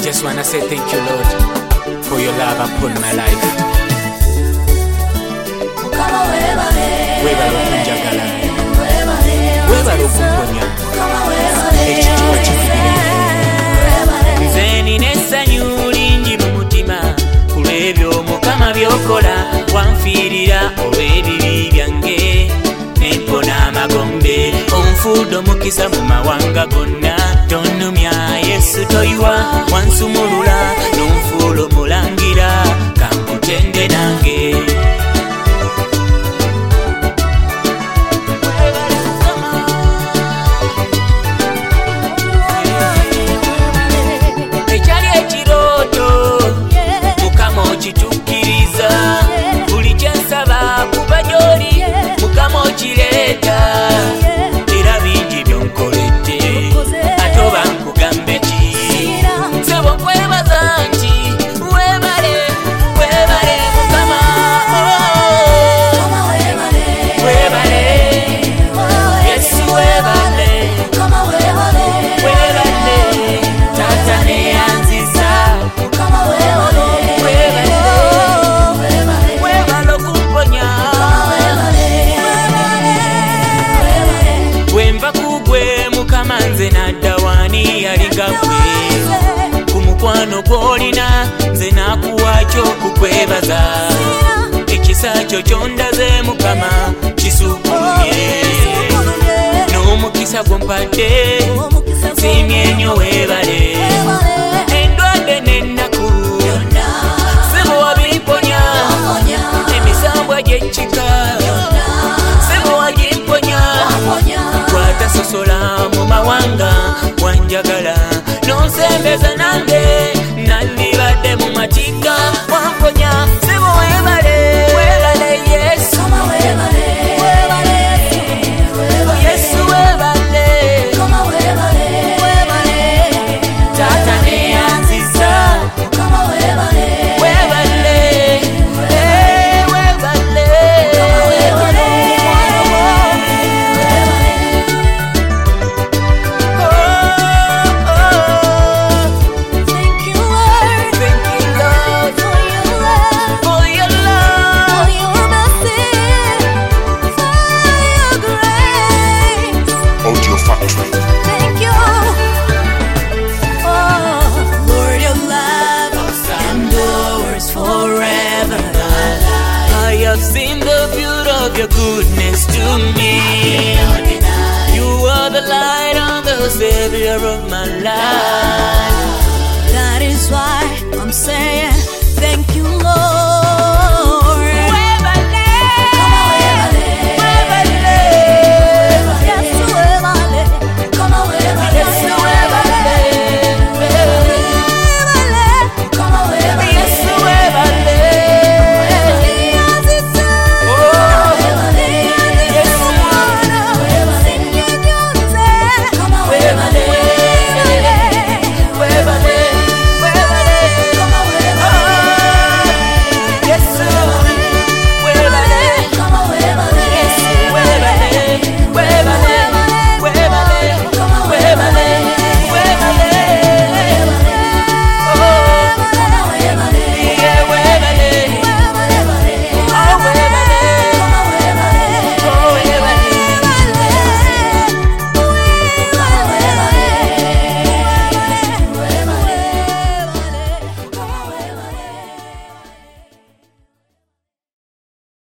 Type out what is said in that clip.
just wanna say thank you, Lord, for your love upon my life. Webale okunjagala, webale okumponya ekitiibwa kikubire. Nze nina essanyu lingi mu mutima ku lw'ebyo Mukama by'okola. Wanfiirira olw'ebibi byange nempona amagombe. Onfuudde omukisa mu mawanga gonna. Tonnumya Yesu toyiwa, wansumulula n'onfuula omulangira. Kankutende nange ekyali ekirooto Mukama okituukiriza. Buli kyensaba kuba gy'oli Mukama okireeta. Era bingi byonkoledde ate oba nkugambe ki? Nsebo nkwebaza nti webale, webale Mukama. Webale Yesu, webale, webale Taata neyanziza. Webale okumponya. Bwenva kugwe Mukama nze nadda wani yalinga gwe. Ku mukwano gw'olina nze nakuwakyo okukwebaza. Ekisa kyo kyondaze Mukama kisukulumye. N'omukisa gw'ompadde nsiimye nnyo. Webale endwadde n'ennaku sebo wabimponya. Emisambwa gy'ekika sebo wagimponya. Gwatasosola mu mawanga wanjagala n'onsembeza nange nandibadde mu matinga wamponya. Sebo webale, webale Yesu. Yesu webale, Taata neyanziza. Webale, webale. I've seen the beauty of your goodness to me. You are the light and the savior of my life.